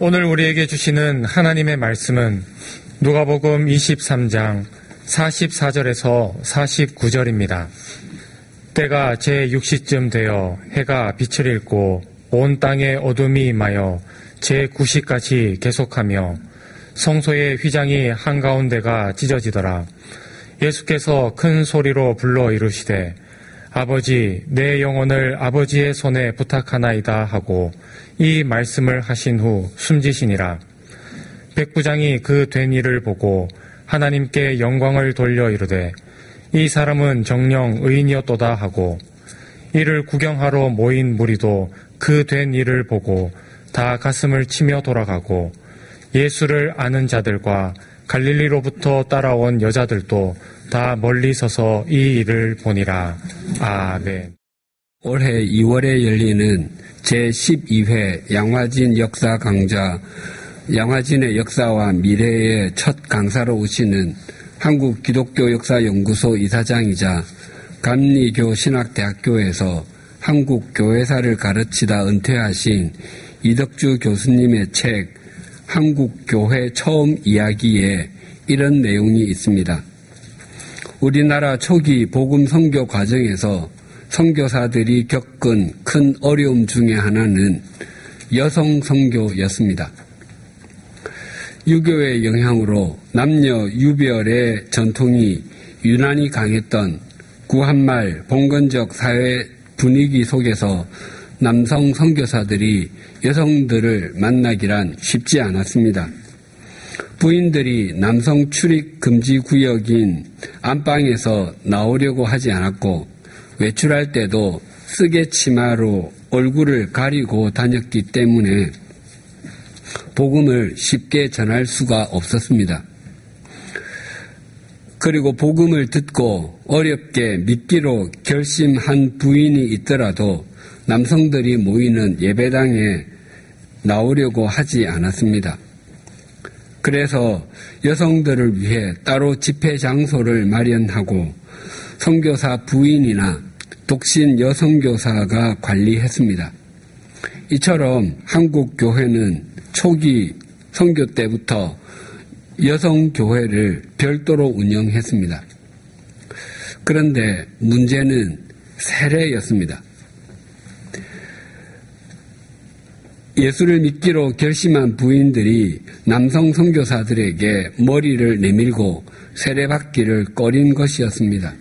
오늘 우리에게 주시는 하나님의 말씀은 누가복음 23장 44절에서 49절입니다. 때가 제6시쯤 되어 해가 빛을 잃고 온 땅에 어둠이 임하여 제9시까지 계속하며 성소의 휘장이 한가운데가 찢어지더라. 예수께서 큰 소리로 불러 이르시되 아버지, 내 영혼을 아버지의 손에 부탁하나이다 하고 이 말씀을 하신 후 숨지시니라. 백부장이 그 된 일을 보고 하나님께 영광을 돌려 이르되 이 사람은 정녕 의인이었도다 하고, 이를 구경하러 모인 무리도 그 된 일을 보고 다 가슴을 치며 돌아가고, 예수를 아는 자들과 갈릴리로부터 따라온 여자들도 다 멀리 서서 이 일을 보니라. 아멘. 올해 2월에 열리는 제12회 양화진 역사 강좌, 양화진의 역사와 미래의 첫 강사로 오시는 한국기독교역사연구소 이사장이자 감리교신학대학교에서 한국교회사를 가르치다 은퇴하신 이덕주 교수님의 책 한국교회 처음 이야기에 이런 내용이 있습니다. 우리나라 초기 복음 선교 과정에서 선교사들이 겪은 큰 어려움 중에 하나는 여성 선교였습니다. 유교의 영향으로 남녀 유별의 전통이 유난히 강했던 구한말 봉건적 사회 분위기 속에서 남성 선교사들이 여성들을 만나기란 쉽지 않았습니다. 부인들이 남성 출입 금지 구역인 안방에서 나오려고 하지 않았고, 외출할 때도 쓰개 치마로 얼굴을 가리고 다녔기 때문에 복음을 쉽게 전할 수가 없었습니다. 그리고 복음을 듣고 어렵게 믿기로 결심한 부인이 있더라도 남성들이 모이는 예배당에 나오려고 하지 않았습니다. 그래서 여성들을 위해 따로 집회 장소를 마련하고 선교사 부인이나 독신 여선교사가 관리했습니다. 이처럼 한국 교회는 초기 선교 때부터 여성교회를 별도로 운영했습니다. 그런데 문제는 세례였습니다. 예수를 믿기로 결심한 부인들이 남성 선교사들에게 머리를 내밀고 세례받기를 꺼린 것이었습니다.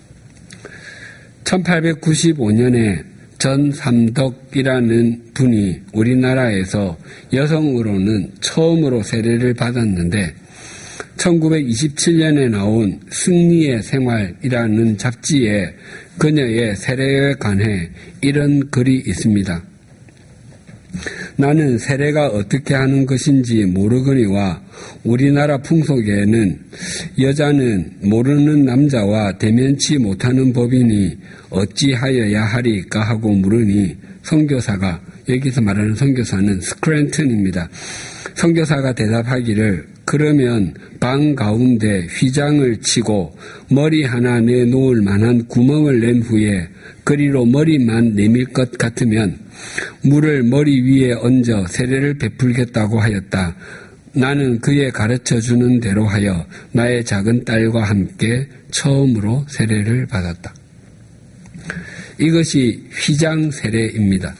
1895년에 전삼덕이라는 분이 우리나라에서 여성으로는 처음으로 세례를 받았는데 1927년에 나온 승리의 생활이라는 잡지에 그녀의 세례에 관해 이런 글이 있습니다. 나는 세례가 어떻게 하는 것인지 모르거니와 우리나라 풍속에는 여자는 모르는 남자와 대면치 못하는 법이니 어찌하여야 하리까 하고 물으니 선교사가, 여기서 말하는 선교사는 스크랜튼입니다. 선교사가 대답하기를 그러면 방 가운데 휘장을 치고 머리 하나 내놓을 만한 구멍을 낸 후에 그리로 머리만 내밀 것 같으면 물을 머리 위에 얹어 세례를 베풀겠다고 하였다. 나는 그의 가르쳐주는 대로 하여 나의 작은 딸과 함께 처음으로 세례를 받았다. 이것이 휘장 세례입니다.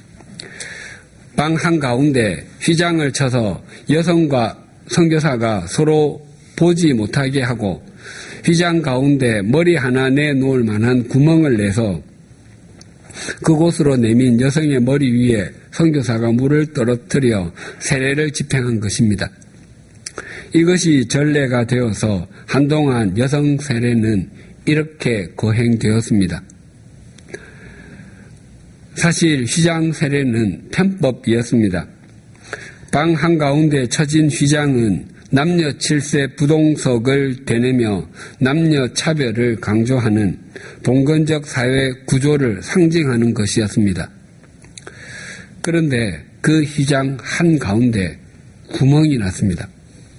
방 한가운데 휘장을 쳐서 여성과 선교사가 서로 보지 못하게 하고 휘장 가운데 머리 하나 내놓을 만한 구멍을 내서 그곳으로 내민 여성의 머리 위에 선교사가 물을 떨어뜨려 세례를 집행한 것입니다. 이것이 전례가 되어서 한동안 여성 세례는 이렇게 거행되었습니다. 사실 휘장 세례는 편법이었습니다. 방 한가운데 쳐진 휘장은 남녀 7세 부동석을 되뇌며 남녀 차별을 강조하는 봉건적 사회 구조를 상징하는 것이었습니다. 그런데 그 휘장 한가운데 구멍이 났습니다.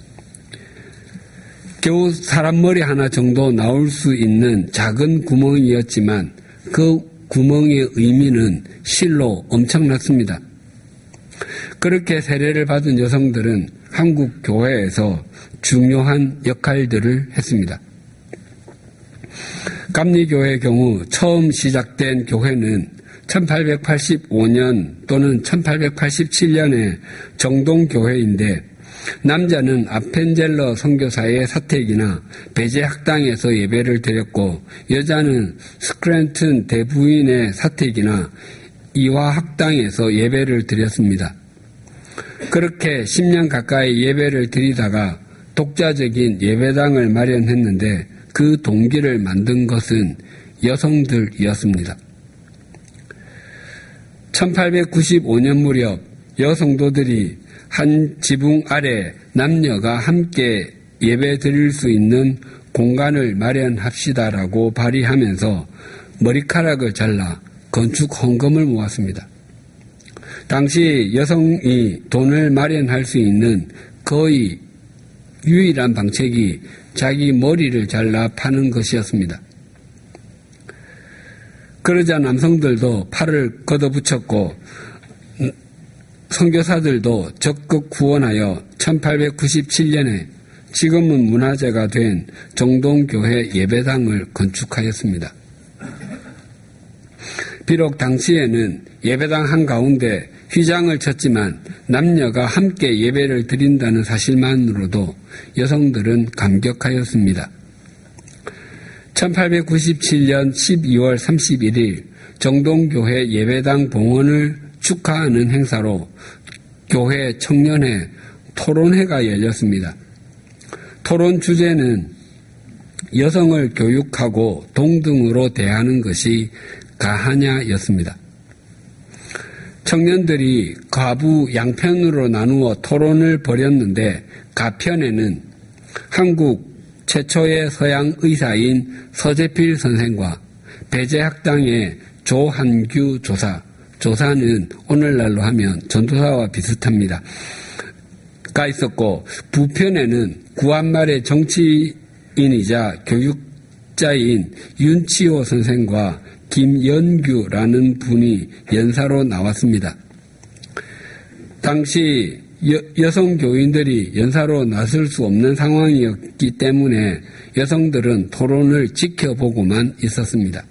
겨우 사람 머리 하나 정도 나올 수 있는 작은 구멍이었지만 그 구멍의 의미는 실로 엄청났습니다. 그렇게 세례를 받은 여성들은 한국 교회에서 중요한 역할들을 했습니다. 감리교회의 경우 처음 시작된 교회는 1885년 또는 1887년에 정동교회인데 남자는 아펜젤러 선교사의 사택이나 배제학당에서 예배를 드렸고 여자는 스크랜튼 대부인의 사택이나 이화학당에서 예배를 드렸습니다. 그렇게 10년 가까이 예배를 드리다가 독자적인 예배당을 마련했는데 그 동기를 만든 것은 여성들이었습니다. 1895년 무렵 여성도들이 한 지붕 아래 남녀가 함께 예배 드릴 수 있는 공간을 마련합시다라고 발의하면서 머리카락을 잘라 건축 헌금을 모았습니다. 당시 여성이 돈을 마련할 수 있는 거의 유일한 방책이 자기 머리를 잘라 파는 것이었습니다. 그러자 남성들도 팔을 걷어붙였고 선교사들도 적극 후원하여 1897년에 지금은 문화재가 된 정동교회 예배당을 건축하였습니다. 비록 당시에는 예배당 한가운데 휘장을 쳤지만 남녀가 함께 예배를 드린다는 사실만으로도 여성들은 감격하였습니다. 1897년 12월 31일 정동교회 예배당 봉헌을 축하하는 행사로 교회 청년회 토론회가 열렸습니다. 토론 주제는 여성을 교육하고 동등으로 대하는 것이 가하냐였습니다. 청년들이 가부 양편으로 나누어 토론을 벌였는데 가편에는 한국 최초의 서양 의사인 서재필 선생과 배제학당의 조한규 조사는 오늘날로 하면 전도사와 비슷합니다. 가 있었고 부편에는 구한말의 정치인이자 교육자인 윤치호 선생과 김연규라는 분이 연사로 나왔습니다. 당시 여성 교인들이 연사로 나설 수 없는 상황이었기 때문에 여성들은 토론을 지켜보고만 있었습니다.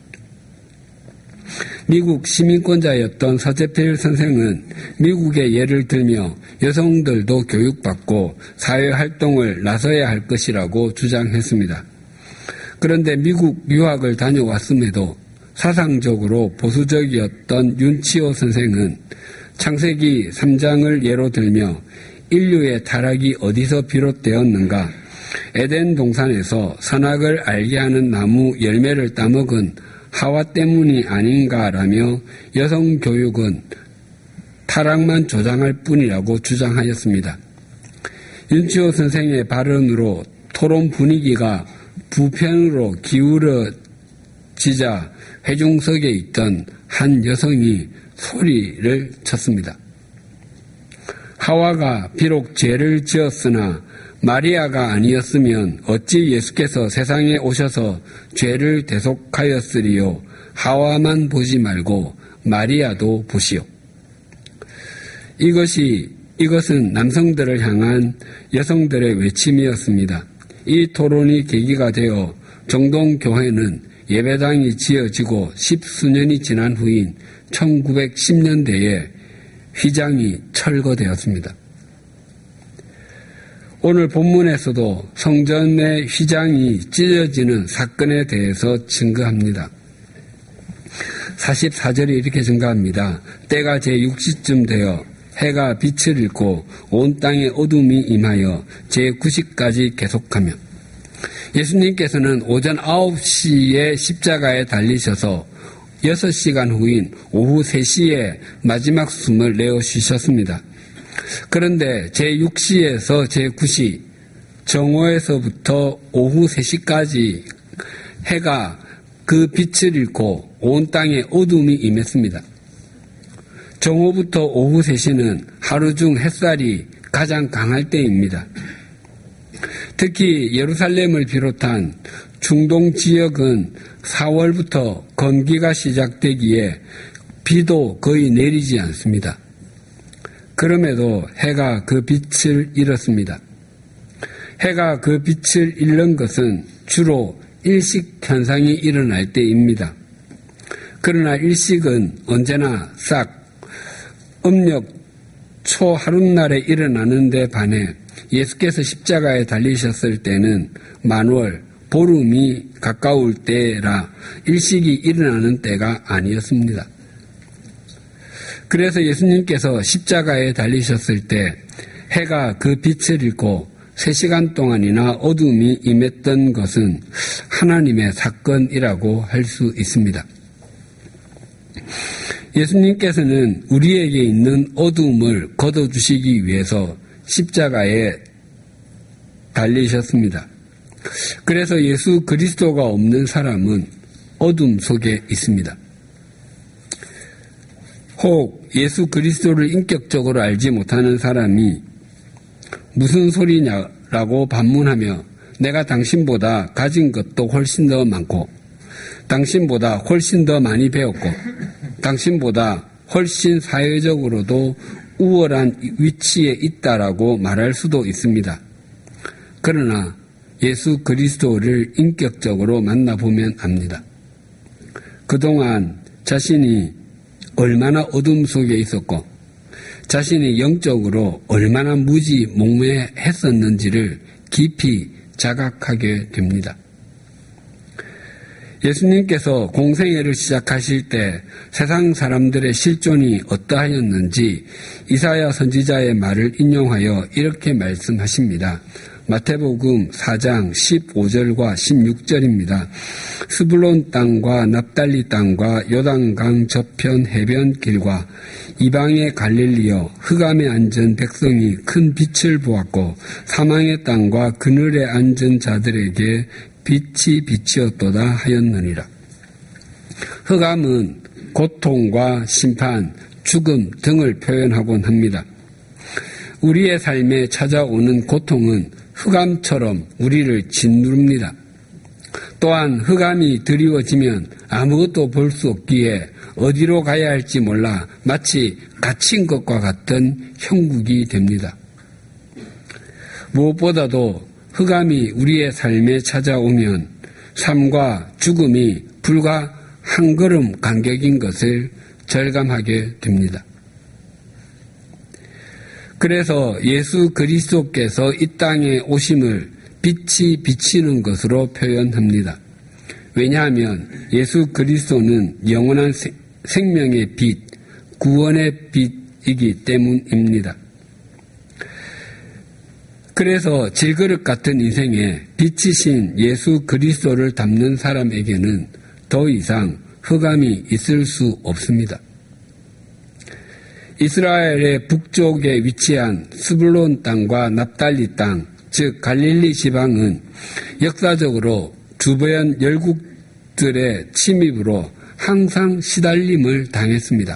미국 시민권자였던 서재필 선생은 미국의 예를 들며 여성들도 교육받고 사회활동을 나서야 할 것이라고 주장했습니다. 그런데 미국 유학을 다녀왔음에도 사상적으로 보수적이었던 윤치호 선생은 창세기 3장을 예로 들며 인류의 타락이 어디서 비롯되었는가, 에덴 동산에서 선악을 알게 하는 나무 열매를 따먹은 하와 때문이 아닌가라며 여성 교육은 타락만 조장할 뿐이라고 주장하였습니다. 윤치호 선생의 발언으로 토론 분위기가 부편으로 기울어지자 회중석에 있던 한 여성이 소리를 쳤습니다. 하와가 비록 죄를 지었으나 마리아가 아니었으면 어찌 예수께서 세상에 오셔서 죄를 대속하였으리요. 하와만 보지 말고 마리아도 보시오. 이것은 남성들을 향한 여성들의 외침이었습니다. 이 토론이 계기가 되어 정동교회는 예배당이 지어지고 10수년이 지난 후인 1910년대에 휘장이 철거되었습니다. 오늘 본문에서도 성전의 휘장이 찢어지는 사건에 대해서 증거합니다. 44절이 이렇게 증가합니다. 때가 제6시쯤 되어 해가 빛을 잃고 온 땅에 어둠이 임하여 제9시까지 계속하며 예수님께서는 오전 9시에 십자가에 달리셔서 6시간 후인 오후 3시에 마지막 숨을 내어 쉬셨습니다. 그런데 제6시에서 제9시, 정오에서부터 오후 3시까지 해가 그 빛을 잃고 온 땅에 어둠이 임했습니다. 정오부터 오후 3시는 하루 중 햇살이 가장 강할 때입니다. 특히 예루살렘을 비롯한 중동 지역은 4월부터 건기가 시작되기에 비도 거의 내리지 않습니다. 그럼에도 해가 그 빛을 잃었습니다. 해가 그 빛을 잃는 것은 주로 일식 현상이 일어날 때입니다. 그러나 일식은 언제나 싹 음력 초하룻날에 일어나는 데 반해 예수께서 십자가에 달리셨을 때는 만월, 보름이 가까울 때라 일식이 일어나는 때가 아니었습니다. 그래서 예수님께서 십자가에 달리셨을 때 해가 그 빛을 잃고 3시간 동안이나 어둠이 임했던 것은 하나님의 사건이라고 할 수 있습니다. 예수님께서는 우리에게 있는 어둠을 걷어주시기 위해서 십자가에 달리셨습니다. 그래서 예수 그리스도가 없는 사람은 어둠 속에 있습니다. 혹 예수 그리스도를 인격적으로 알지 못하는 사람이 무슨 소리냐라고 반문하며 내가 당신보다 가진 것도 훨씬 더 많고 당신보다 훨씬 더 많이 배웠고 당신보다 훨씬 사회적으로도 우월한 위치에 있다라고 말할 수도 있습니다. 그러나 예수 그리스도를 인격적으로 만나보면 압니다. 그동안 자신이 얼마나 어둠 속에 있었고 자신이 영적으로 얼마나 무지몽매했었는지를 깊이 자각하게 됩니다. 예수님께서 공생애를 시작하실 때 세상 사람들의 실존이 어떠하였는지 이사야 선지자의 말을 인용하여 이렇게 말씀하십니다. 마태복음 4장 15절과 16절입니다. 스불론 땅과 납달리 땅과 요단강 저편 해변길과 이방의 갈릴리여 흑암에 앉은 백성이 큰 빛을 보았고 사망의 땅과 그늘에 앉은 자들에게 빛이 빛이었도다 하였느니라. 흑암은 고통과 심판, 죽음 등을 표현하곤 합니다. 우리의 삶에 찾아오는 고통은 흑암처럼 우리를 짓누릅니다. 또한 흑암이 드리워지면 아무것도 볼 수 없기에 어디로 가야 할지 몰라 마치 갇힌 것과 같은 형국이 됩니다. 무엇보다도 흑암이 우리의 삶에 찾아오면 삶과 죽음이 불과 한 걸음 간격인 것을 절감하게 됩니다. 그래서 예수 그리스도께서 이 땅에 오심을 빛이 비치는 것으로 표현합니다. 왜냐하면 예수 그리스도는 영원한 생명의 빛, 구원의 빛이기 때문입니다. 그래서 질그릇 같은 인생에 빛이신 예수 그리스도를 담는 사람에게는 더 이상 흑암이 있을 수 없습니다. 이스라엘의 북쪽에 위치한 스불론 땅과 납달리 땅, 즉 갈릴리 지방은 역사적으로 주변 열국들의 침입으로 항상 시달림을 당했습니다.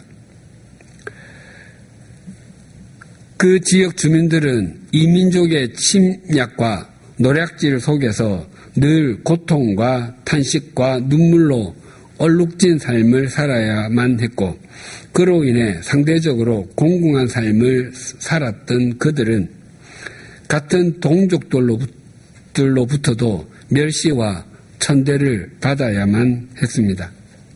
그 지역 주민들은 이민족의 침략과 노략질 속에서 늘 고통과 탄식과 눈물로 얼룩진 삶을 살아야만 했고 그로 인해 상대적으로 공공한 삶을 살았던 그들은 같은 동족들로부터도 멸시와 천대를 받아야만 했습니다.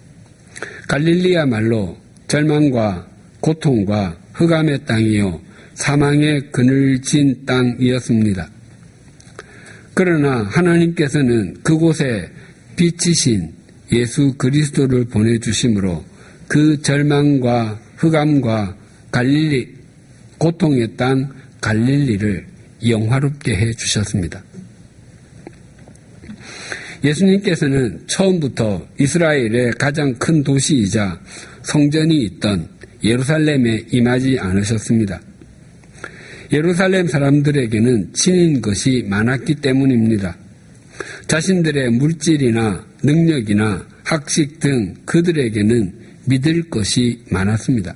갈릴리야말로 절망과 고통과 흑암의 땅이요 사망의 그늘진 땅이었습니다. 그러나 하나님께서는 그곳에 빛이신 예수 그리스도를 보내주심으로 그 절망과 흑암과 갈릴리, 고통의 땅 갈릴리를 영화롭게 해주셨습니다. 예수님께서는 처음부터 이스라엘의 가장 큰 도시이자 성전이 있던 예루살렘에 임하지 않으셨습니다. 예루살렘 사람들에게는 친인 것이 많았기 때문입니다. 자신들의 물질이나 능력이나 학식 등 그들에게는 믿을 것이 많았습니다.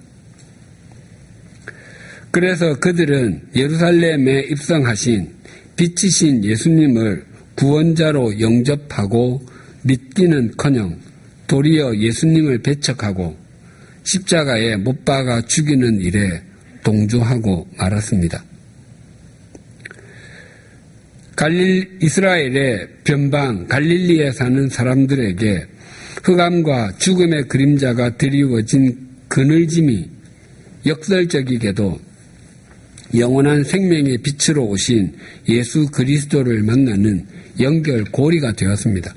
그래서 그들은 예루살렘에 입성하신 빛이신 예수님을 구원자로 영접하고 믿기는커녕 도리어 예수님을 배척하고 십자가에 못 박아 죽이는 일에 동조하고 말았습니다. 이스라엘의 변방 갈릴리에 사는 사람들에게 흑암과 죽음의 그림자가 드리워진 그늘짐이 역설적이게도 영원한 생명의 빛으로 오신 예수 그리스도를 만나는 연결고리가 되었습니다.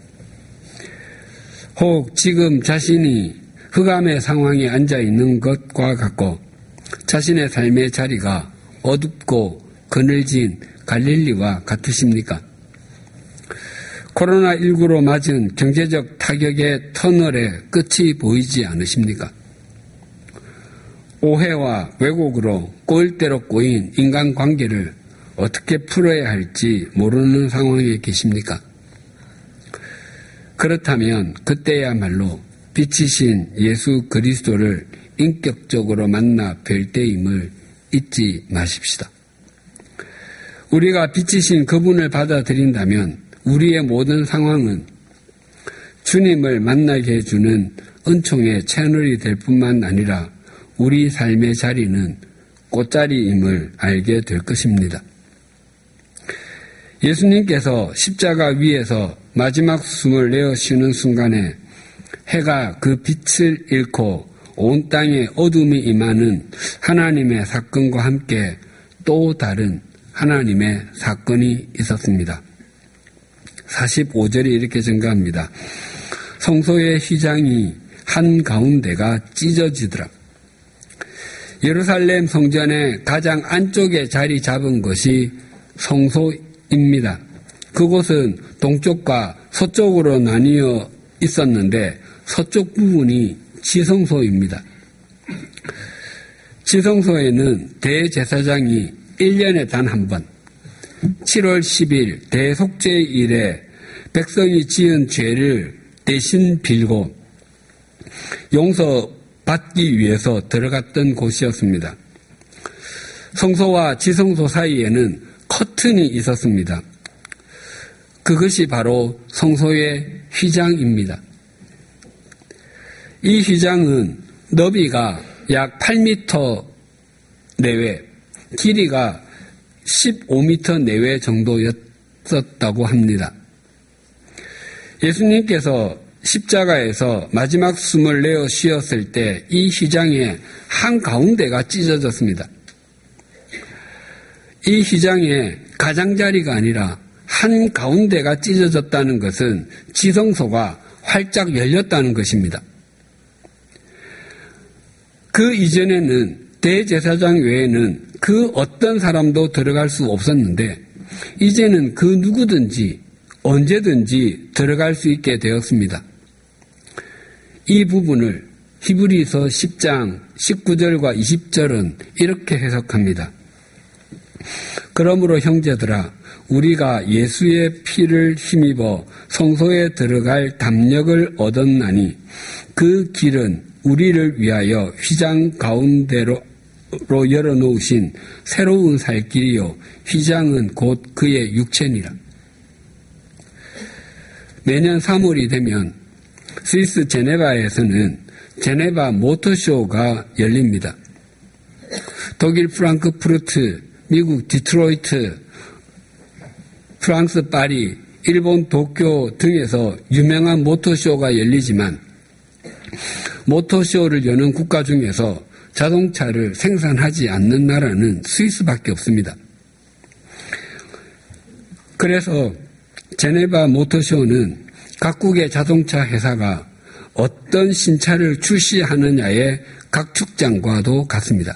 혹 지금 자신이 흑암의 상황에 앉아있는 것과 같고 자신의 삶의 자리가 어둡고 그늘진 갈릴리와 같으십니까? 코로나19로 맞은 경제적 타격의 터널의 끝이 보이지 않으십니까? 오해와 왜곡으로 꼬일 대로 꼬인 인간관계를 어떻게 풀어야 할지 모르는 상황에 계십니까? 그렇다면 그때야말로 빛이신 예수 그리스도를 인격적으로 만나 뵐 때임을 잊지 마십시다. 우리가 빛이신 그분을 받아들인다면 우리의 모든 상황은 주님을 만나게 해주는 은총의 채널이 될 뿐만 아니라 우리 삶의 자리는 꽃자리임을 알게 될 것입니다. 예수님께서 십자가 위에서 마지막 숨을 내어 쉬는 순간에 해가 그 빛을 잃고 온 땅에 어둠이 임하는 하나님의 사건과 함께 또 다른 하나님의 사건이 있었습니다. 45절이 이렇게 증가합니다. 성소의 휘장이 한가운데가 찢어지더라. 예루살렘 성전의 가장 안쪽에 자리 잡은 것이 성소입니다. 그곳은 동쪽과 서쪽으로 나뉘어 있었는데 서쪽 부분이 지성소입니다. 지성소에는 대제사장이 1년에 단 한 번 7월 10일 대속죄일에 백성이 지은 죄를 대신 빌고 용서받기 위해서 들어갔던 곳이었습니다. 성소와 지성소 사이에는 커튼이 있었습니다. 그것이 바로 성소의 휘장입니다. 이 휘장은 너비가 약 8m 내외, 길이가 15m 내외 정도였었다고 합니다. 예수님께서 십자가에서 마지막 숨을 내어 쉬었을 때 이 휘장의 한가운데가 찢어졌습니다. 이 휘장의 가장자리가 아니라 한가운데가 찢어졌다는 것은 지성소가 활짝 열렸다는 것입니다. 그 이전에는 대제사장 외에는 그 어떤 사람도 들어갈 수 없었는데 이제는 그 누구든지 언제든지 들어갈 수 있게 되었습니다. 이 부분을 히브리서 10장 19절과 20절은 이렇게 해석합니다. 그러므로 형제들아 우리가 예수의 피를 힘입어 성소에 들어갈 담력을 얻었나니 그 길은 우리를 위하여 휘장 가운데로 열어놓으신 새로운 살 길이요 휘장은 곧 그의 육체니라. 매년 3월이 되면 스위스 제네바에서는 제네바 모터쇼가 열립니다. 독일 프랑크푸르트, 미국 디트로이트, 프랑스 파리, 일본 도쿄 등에서 유명한 모터쇼가 열리지만 모터쇼를 여는 국가 중에서 자동차를 생산하지 않는 나라는 스위스밖에 없습니다. 그래서 제네바 모터쇼는 각국의 자동차 회사가 어떤 신차를 출시하느냐의 각축장과도 같습니다.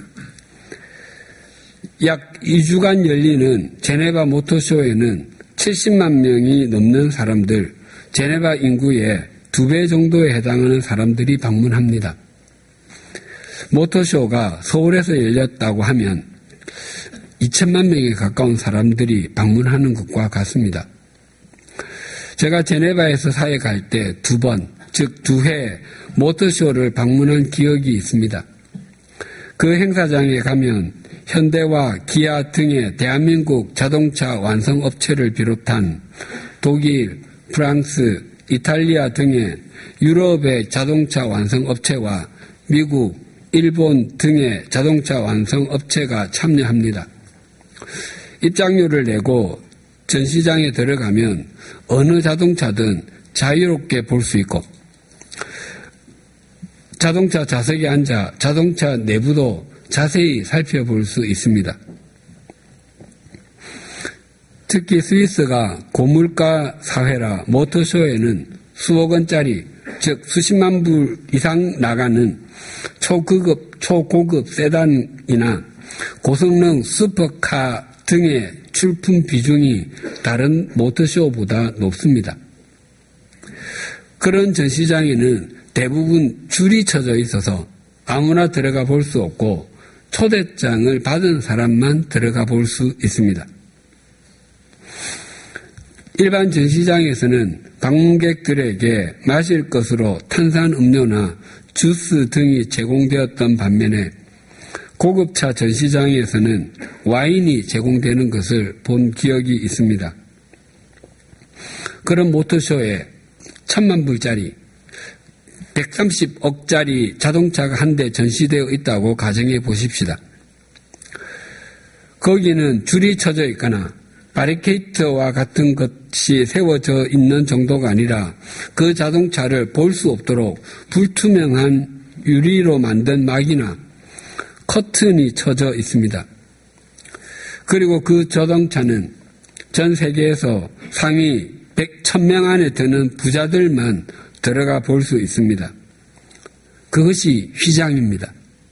약 2주간 열리는 제네바 모터쇼에는 70만 명이 넘는 사람들, 제네바 인구의 2배 정도에 해당하는 사람들이 방문합니다. 모터쇼가 서울에서 열렸다고 하면 2천만 명에 가까운 사람들이 방문하는 것과 같습니다. 제가 제네바에서 사회 갈 때 2번, 즉 2회 모터쇼를 방문한 기억이 있습니다. 그 행사장에 가면 현대와 기아 등의 대한민국 자동차 완성업체를 비롯한 독일, 프랑스, 이탈리아 등의 유럽의 자동차 완성업체와 미국, 일본 등의 자동차 완성 업체가 참여합니다. 입장료를 내고 전시장에 들어가면 어느 자동차든 자유롭게 볼 수 있고 자동차 좌석에 앉아 자동차 내부도 자세히 살펴볼 수 있습니다. 특히 스위스가 고물가 사회라 모터쇼에는 수억 원짜리, 즉 수십만 불 이상 나가는 초고급 세단이나 고성능 슈퍼카 등의 출품 비중이 다른 모터쇼보다 높습니다. 그런 전시장에는 대부분 줄이 쳐져 있어서 아무나 들어가 볼 수 없고 초대장을 받은 사람만 들어가 볼 수 있습니다. 일반 전시장에서는 방문객들에게 마실 것으로 탄산음료나 주스 등이 제공되었던 반면에 고급차 전시장에서는 와인이 제공되는 것을 본 기억이 있습니다. 그런 모터쇼에 1,000만 불짜리 130억짜리 자동차가 한 대 전시되어 있다고 가정해 보십시다. 거기는 줄이 쳐져 있거나 바리케이트와 같은 것이 세워져 있는 정도가 아니라 그 자동차를 볼 수 없도록 불투명한 유리로 만든 막이나 커튼이 쳐져 있습니다. 그리고 그 자동차는 전 세계에서 상위 1,000명 안에 드는 부자들만 들어가 볼 수 있습니다. 그것이 휘장입니다.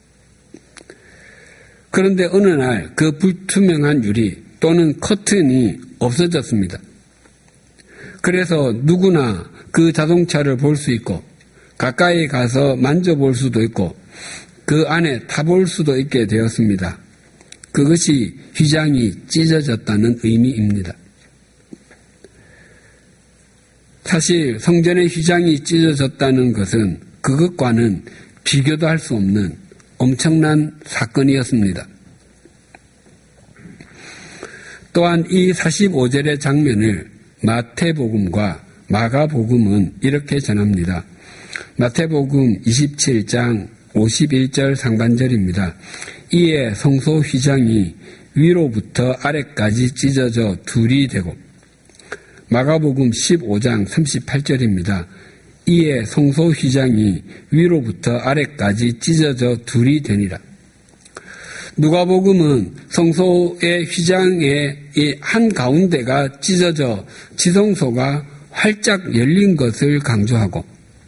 그런데 어느 날 그 불투명한 유리 또는 커튼이 없어졌습니다. 그래서 누구나 그 자동차를 볼 수 있고 가까이 가서 만져볼 수도 있고 그 안에 타볼 수도 있게 되었습니다. 그것이 휘장이 찢어졌다는 의미입니다. 사실 성전의 휘장이 찢어졌다는 것은 그것과는 비교도 할 수 없는 엄청난 사건이었습니다. 또한 이 45절의 장면을 마태복음과 마가복음은 이렇게 전합니다. 마태복음 27장 51절 상반절입니다. 이에 성소 휘장이 위로부터 아래까지 찢어져 둘이 되고 마가복음 15장 38절입니다. 이에 성소 휘장이 위로부터 아래까지 찢어져 둘이 되니라. 누가복음은 성소의 휘장의 한 가운데가 찢어져 지성소가 활짝 열린 것을 강조하고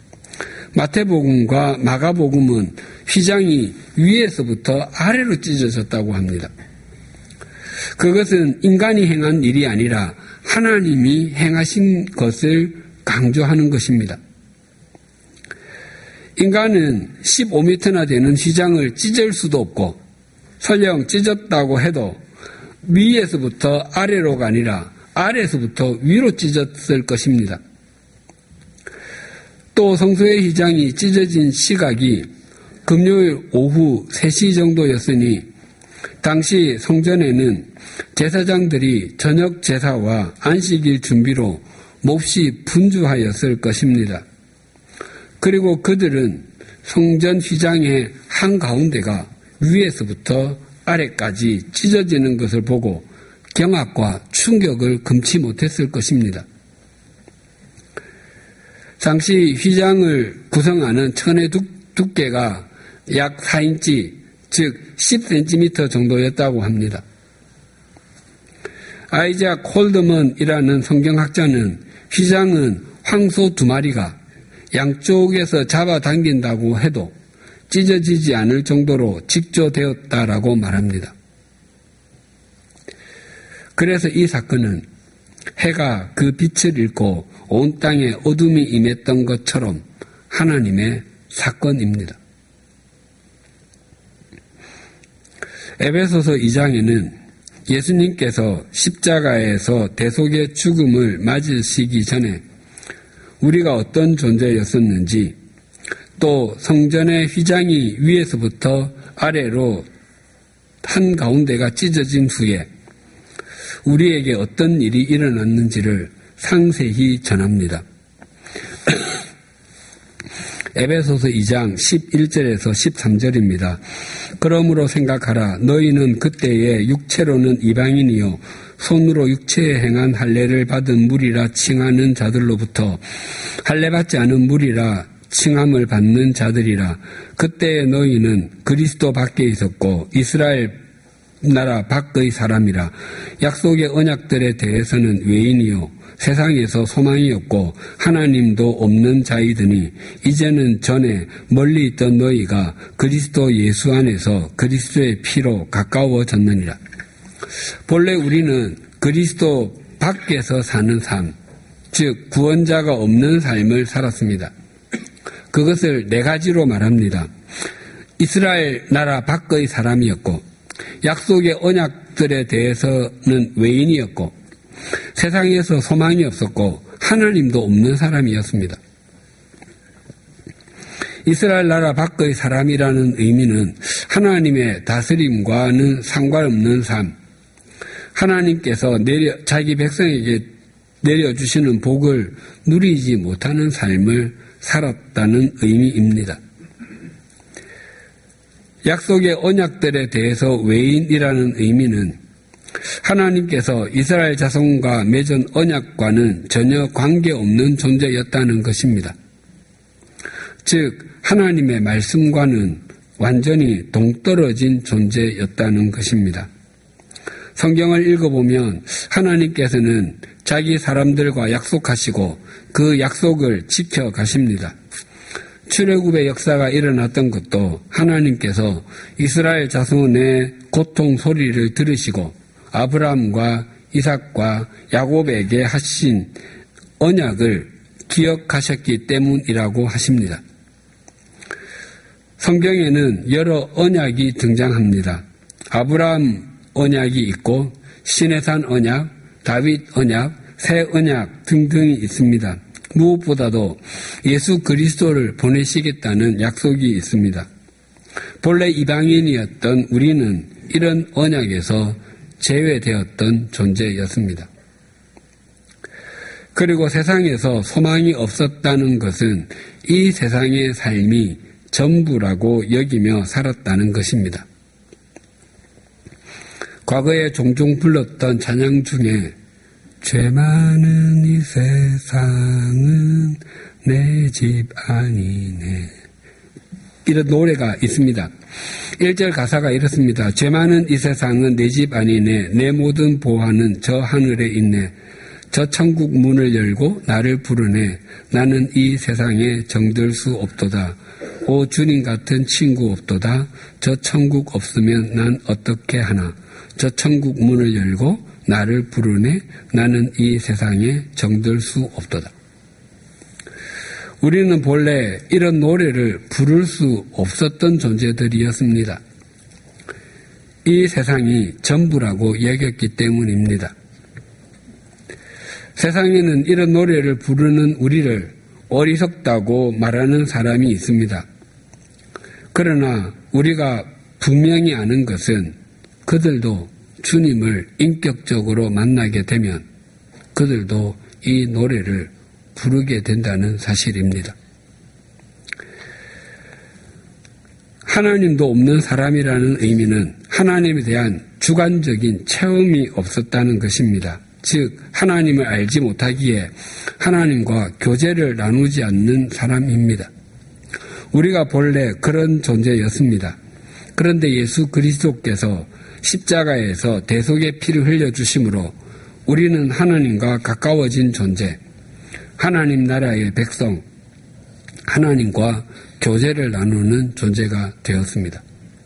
마태복음과 마가복음은 휘장이 위에서부터 아래로 찢어졌다고 합니다. 그것은 인간이 행한 일이 아니라 하나님이 행하신 것을 강조하는 것입니다. 인간은 15m나 되는 휘장을 찢을 수도 없고 설령 찢었다고 해도 위에서부터 아래로가 아니라 아래에서부터 위로 찢었을 것입니다. 또 성소의 휘장이 찢어진 시각이 금요일 오후 3시 정도였으니 당시 성전에는 제사장들이 저녁 제사와 안식일 준비로 몹시 분주하였을 것입니다. 그리고 그들은 성전 휘장의 한가운데가 위에서부터 아래까지 찢어지는 것을 보고 경악과 충격을 금치 못했을 것입니다. 당시 휘장을 구성하는 천의 두께가 약 4인치, 즉 10cm 정도였다고 합니다. 아이작 콜드먼이라는 성경학자는 휘장은 황소 2마리가 양쪽에서 잡아당긴다고 해도 찢어지지 않을 정도로 직조되었다라고 말합니다. 그래서 이 사건은 해가 그 빛을 잃고 온 땅에 어둠이 임했던 것처럼 하나님의 사건입니다. 에베소서 2장에는 예수님께서 십자가에서 대속의 죽음을 맞으시기 전에 우리가 어떤 존재였었는지 또 성전의 휘장이 위에서부터 아래로 한가운데가 찢어진 후에 우리에게 어떤 일이 일어났는지를 상세히 전합니다. 에베소서 2장 11절에서 13절입니다. 그러므로 생각하라. 너희는 그때에 육체로는 이방인이요 손으로 육체에 행한 할례를 받은 무리라 칭하는 자들로부터 할례받지 않은 무리라 칭함을 받는 자들이라. 그때에 너희는 그리스도 밖에 있었고 이스라엘 나라 밖의 사람이라. 약속의 언약들에 대해서는 외인이요 세상에서 소망이 없고 하나님도 없는 자이더니 이제는 전에 멀리 있던 너희가 그리스도 예수 안에서 그리스도의 피로 가까워졌느니라. 본래 우리는 그리스도 밖에서 사는 삶, 즉 구원자가 없는 삶을 살았습니다. 그것을 네 가지로 말합니다. 이스라엘 나라 밖의 사람이었고 약속의 언약들에 대해서는 외인이었고 세상에서 소망이 없었고 하나님도 없는 사람이었습니다. 이스라엘 나라 밖의 사람이라는 의미는 하나님의 다스림과는 상관없는 삶, 하나님께서 자기 백성에게 내려주시는 복을 누리지 못하는 삶을 살았다는 의미입니다. 약속의 언약들에 대해서 외인이라는 의미는 하나님께서 이스라엘 자손과 맺은 언약과는 전혀 관계없는 존재였다는 것입니다. 즉 하나님의 말씀과는 완전히 동떨어진 존재였다는 것입니다. 성경을 읽어보면 하나님께서는 자기 사람들과 약속하시고 그 약속을 지켜가십니다. 출애굽의 역사가 일어났던 것도 하나님께서 이스라엘 자손의 고통 소리를 들으시고 아브라함과 이삭과 야곱에게 하신 언약을 기억하셨기 때문이라고 하십니다. 성경에는 여러 언약이 등장합니다. 아브라함 언약이 있고 시내산 언약, 다윗 언약, 새 언약 등등이 있습니다. 무엇보다도 예수 그리스도를 보내시겠다는 약속이 있습니다. 본래 이방인이었던 우리는 이런 언약에서 제외되었던 존재였습니다. 그리고 세상에서 소망이 없었다는 것은 이 세상의 삶이 전부라고 여기며 살았다는 것입니다. 과거에 종종 불렀던 찬양 중에 죄 많은 이 세상은 내 집 아니네, 이런 노래가 있습니다. 1절 가사가 이렇습니다. 죄 많은 이 세상은 내 집 아니네, 내 모든 보화는 저 하늘에 있네, 저 천국 문을 열고 나를 부르네, 나는 이 세상에 정들 수 없도다, 오 주님 같은 친구 없도다, 저 천국 없으면 난 어떻게 하나, 저 천국 문을 열고 나를 부르네, 나는 이 세상에 정들 수 없도다. 우리는 본래 이런 노래를 부를 수 없었던 존재들이었습니다. 이 세상이 전부라고 여겼기 때문입니다. 세상에는 이런 노래를 부르는 우리를 어리석다고 말하는 사람이 있습니다. 그러나 우리가 분명히 아는 것은 그들도 주님을 인격적으로 만나게 되면 그들도 이 노래를 부르게 된다는 사실입니다. 하나님도 없는 사람이라는 의미는 하나님에 대한 주관적인 체험이 없었다는 것입니다. 즉 하나님을 알지 못하기에 하나님과 교제를 나누지 않는 사람입니다. 우리가 본래 그런 존재였습니다. 그런데 예수 그리스도께서 십자가에서 대속의 피를 흘려주심으로 우리는 하나님과 가까워진 존재, 하나님 나라의 백성, 하나님과 교제를 나누는 존재가 되었습니다.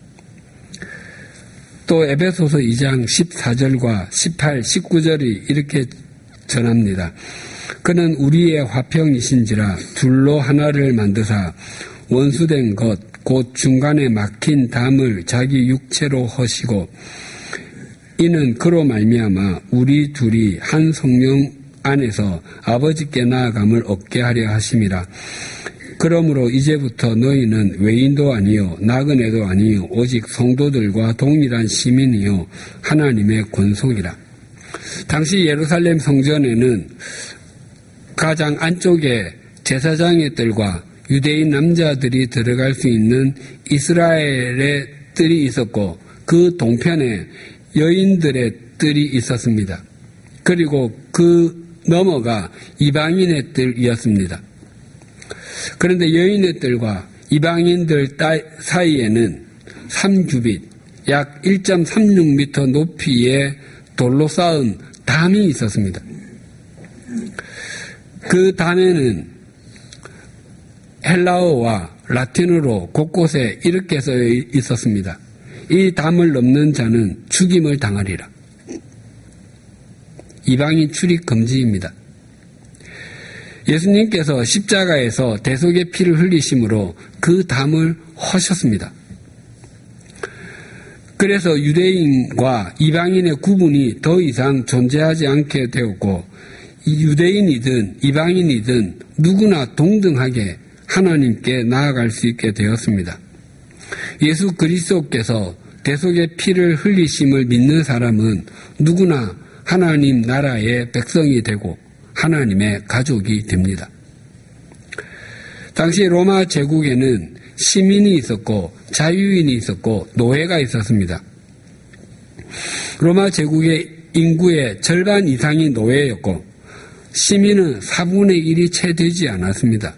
또 에베소서 2장 14절과 18, 19절이 이렇게 전합니다. 그는 우리의 화평이신지라 둘로 하나를 만드사 원수된 것 곧 중간에 막힌 담을 자기 육체로 허시고 이는 그로 말미암아 우리 둘이 한 성령 안에서 아버지께 나아감을 얻게 하려 하심이라. 그러므로 이제부터 너희는 외인도 아니요 나그네도 아니요 오직 성도들과 동일한 시민이요 하나님의 권속이라. 당시 예루살렘 성전에는 가장 안쪽에 제사장의 뜰과 유대인 남자들이 들어갈 수 있는 이스라엘의 뜰이 있었고 그 동편에 여인들의 뜰이 있었습니다. 그리고 그 너머가 이방인의 뜰이었습니다. 그런데 여인의 뜰과 이방인들 사이에는 3규빗, 약 1.36m 높이의 돌로 쌓은 담이 있었습니다. 그 담에는 헬라어와 라틴어로 곳곳에 이렇게 써 있었습니다. 이 담을 넘는 자는 죽임을 당하리라. 이방인 출입 금지입니다. 예수님께서 십자가에서 대속의 피를 흘리심으로 그 담을 허셨습니다. 그래서 유대인과 이방인의 구분이 더 이상 존재하지 않게 되었고 유대인이든 이방인이든 누구나 동등하게 하나님께 나아갈 수 있게 되었습니다. 예수 그리스도께서 대속의 피를 흘리심을 믿는 사람은 누구나 하나님 나라의 백성이 되고 하나님의 가족이 됩니다. 당시 로마 제국에는 시민이 있었고 자유인이 있었고 노예가 있었습니다. 로마 제국의 인구의 절반 이상이 노예였고 시민은 4분의 1이 채 되지 않았습니다.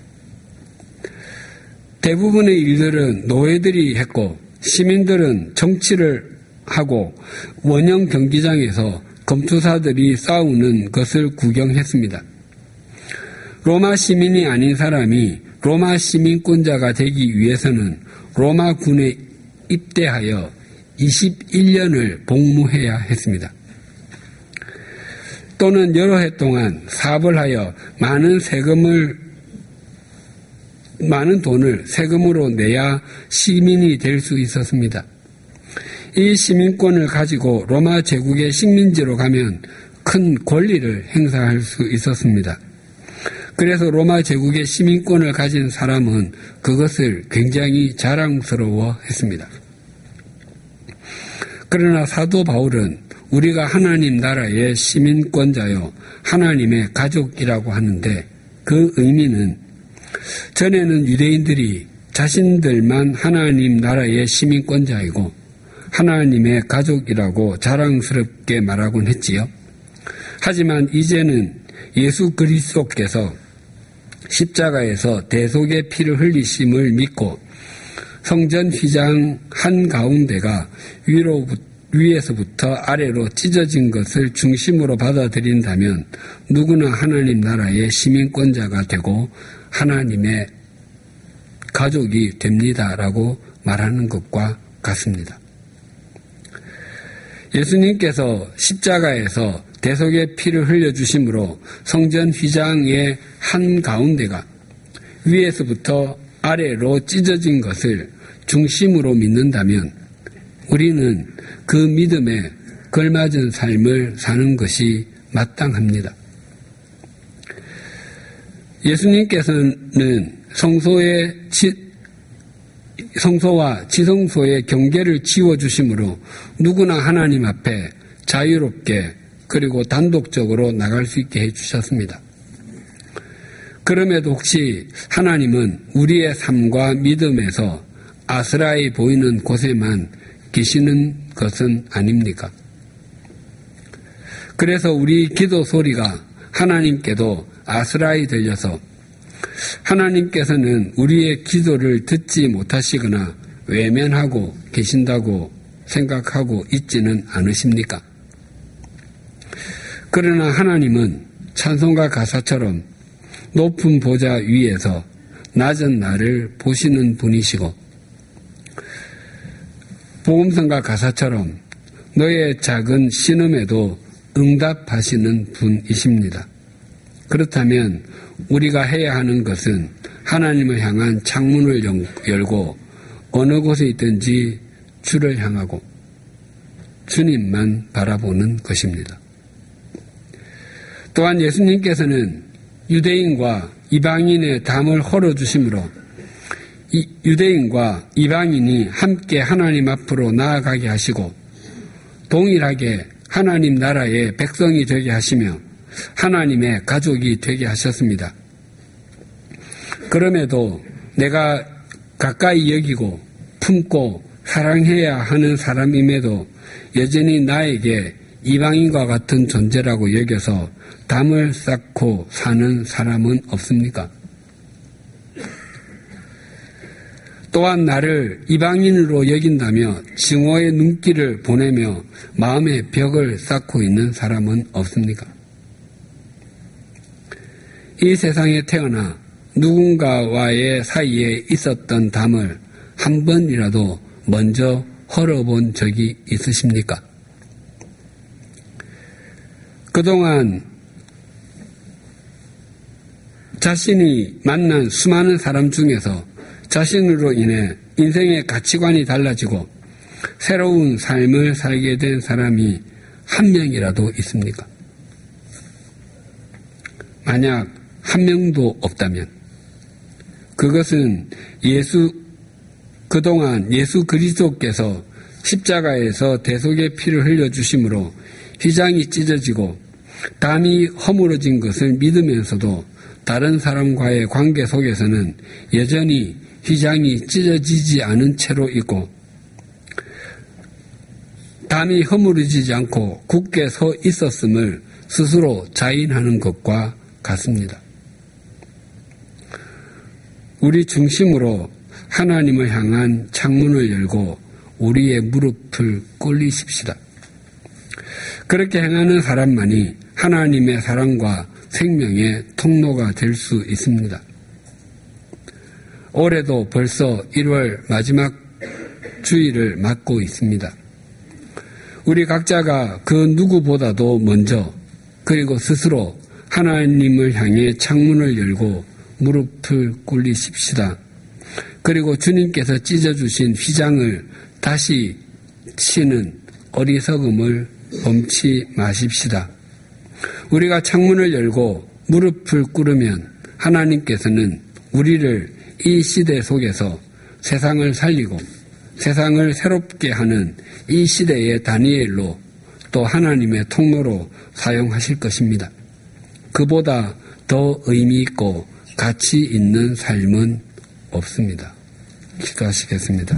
대부분의 일들은 노예들이 했고 시민들은 정치를 하고 원형 경기장에서 검투사들이 싸우는 것을 구경했습니다. 로마 시민이 아닌 사람이 로마 시민권자가 되기 위해서는 로마 군에 입대하여 21년을 복무해야 했습니다. 또는 여러 해 동안 사업을 하여 많은 돈을 세금으로 내야 시민이 될 수 있었습니다. 이 시민권을 가지고 로마 제국의 식민지로 가면 큰 권리를 행사할 수 있었습니다. 그래서 로마 제국의 시민권을 가진 사람은 그것을 굉장히 자랑스러워했습니다. 그러나 사도 바울은 우리가 하나님 나라의 시민권자요 하나님의 가족이라고 하는데 그 의미는 전에는 유대인들이 자신들만 하나님 나라의 시민권자이고 하나님의 가족이라고 자랑스럽게 말하곤 했지요. 하지만 이제는 예수 그리스도께서 십자가에서 대속의 피를 흘리심을 믿고 성전 휘장 한가운데가 위에서부터 아래로 찢어진 것을 중심으로 받아들인다면 누구나 하나님 나라의 시민권자가 되고 하나님의 가족이 됩니다라고 말하는 것과 같습니다. 예수님께서 십자가에서 대속의 피를 흘려주심으로 성전 휘장의 한가운데가 위에서부터 아래로 찢어진 것을 중심으로 믿는다면 우리는 그 믿음에 걸맞은 삶을 사는 것이 마땅합니다. 예수님께서는 성소와 지성소의 경계를 지워주심으로 누구나 하나님 앞에 자유롭게 그리고 단독적으로 나갈 수 있게 해주셨습니다. 그럼에도 혹시 하나님은 우리의 삶과 믿음에서 아스라이 보이는 곳에만 계시는 것은 아닙니까? 그래서 우리 기도 소리가 하나님께도 아스라이 들려서 하나님께서는 우리의 기도를 듣지 못하시거나 외면하고 계신다고 생각하고 있지는 않으십니까? 그러나 하나님은 찬송가 가사처럼 높은 보좌 위에서 낮은 나를 보시는 분이시고 복음성가 가사처럼 너의 작은 신음에도 응답하시는 분이십니다. 그렇다면 우리가 해야 하는 것은 하나님을 향한 창문을 열고 어느 곳에 있든지 주를 향하고 주님만 바라보는 것입니다. 또한 예수님께서는 유대인과 이방인의 담을 헐어주심으로 유대인과 이방인이 함께 하나님 앞으로 나아가게 하시고 동일하게 하나님 나라의 백성이 되게 하시며 하나님의 가족이 되게 하셨습니다. 그럼에도 내가 가까이 여기고 품고 사랑해야 하는 사람임에도 여전히 나에게 이방인과 같은 존재라고 여겨서 담을 쌓고 사는 사람은 없습니까? 또한 나를 이방인으로 여긴다며 증오의 눈길을 보내며 마음의 벽을 쌓고 있는 사람은 없습니까? 이 세상에 태어나 누군가와의 사이에 있었던 담을 한 번이라도 먼저 헐어본 적이 있으십니까? 그동안 자신이 만난 수많은 사람 중에서 자신으로 인해 인생의 가치관이 달라지고 새로운 삶을 살게 된 사람이 한 명이라도 있습니까? 만약 한 명도 없다면 그것은 그동안 예수 그리스도께서 십자가에서 대속의 피를 흘려주심으로 휘장이 찢어지고 담이 허물어진 것을 믿으면서도 다른 사람과의 관계 속에서는 여전히 휘장이 찢어지지 않은 채로 있고 담이 허물어지지 않고 굳게 서 있었음을 스스로 자인하는 것과 같습니다. 우리 중심으로 하나님을 향한 창문을 열고 우리의 무릎을 꿇리십시다. 그렇게 행하는 사람만이 하나님의 사랑과 생명의 통로가 될 수 있습니다. 올해도 벌써 1월 마지막 주일을 맞고 있습니다. 우리 각자가 그 누구보다도 먼저 그리고 스스로 하나님을 향해 창문을 열고 무릎을 꿇리십시다. 그리고 주님께서 찢어주신 휘장을 다시 치는 어리석음을 범치 마십시다. 우리가 창문을 열고 무릎을 꿇으면 하나님께서는 우리를 이 시대 속에서 세상을 살리고 세상을 새롭게 하는 이 시대의 다니엘로 또 하나님의 통로로 사용하실 것입니다. 그보다 더 의미 있고 가치 있는 삶은 없습니다. 기도하시겠습니다.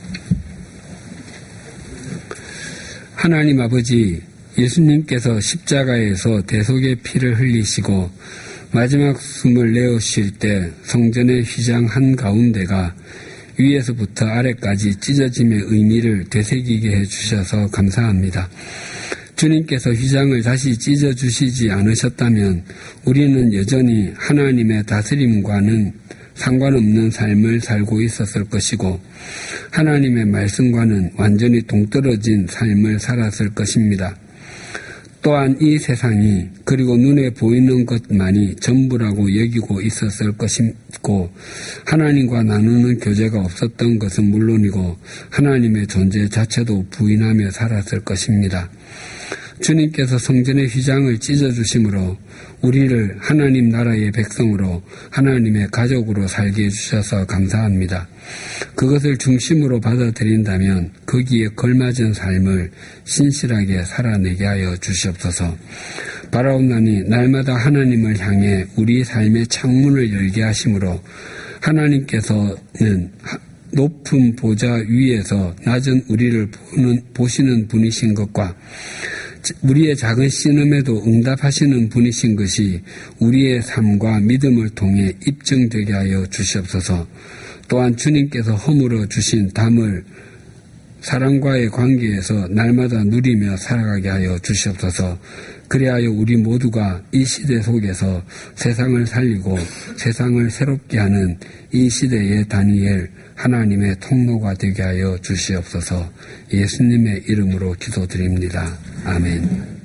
하나님 아버지, 예수님께서 십자가에서 대속의 피를 흘리시고 마지막 숨을 내어쉴 때 성전의 휘장 한가운데가 위에서부터 아래까지 찢어짐의 의미를 되새기게 해주셔서 감사합니다. 주님께서 휘장을 다시 찢어주시지 않으셨다면 우리는 여전히 하나님의 다스림과는 상관없는 삶을 살고 있었을 것이고 하나님의 말씀과는 완전히 동떨어진 삶을 살았을 것입니다. 또한 이 세상이 그리고 눈에 보이는 것만이 전부라고 여기고 있었을 것이고 하나님과 나누는 교제가 없었던 것은 물론이고 하나님의 존재 자체도 부인하며 살았을 것입니다. 주님께서 성전의 휘장을 찢어주심으로 우리를 하나님 나라의 백성으로 하나님의 가족으로 살게 해주셔서 감사합니다. 그것을 중심으로 받아들인다면 거기에 걸맞은 삶을 신실하게 살아내게 하여 주시옵소서. 바라옵나니 날마다 하나님을 향해 우리 삶의 창문을 열게 하심으로 하나님께서는 높은 보좌 위에서 낮은 우리를 보시는 분이신 것과 우리의 작은 신음에도 응답하시는 분이신 것이 우리의 삶과 믿음을 통해 입증되게 하여 주시옵소서. 또한 주님께서 허물어 주신 담을 사랑과의 관계에서 날마다 누리며 살아가게 하여 주시옵소서. 그리하여 우리 모두가 이 시대 속에서 세상을 살리고 세상을 새롭게 하는 이 시대의 다니엘 하나님의 통로가 되게 하여 주시옵소서. 예수님의 이름으로 기도드립니다. 아멘.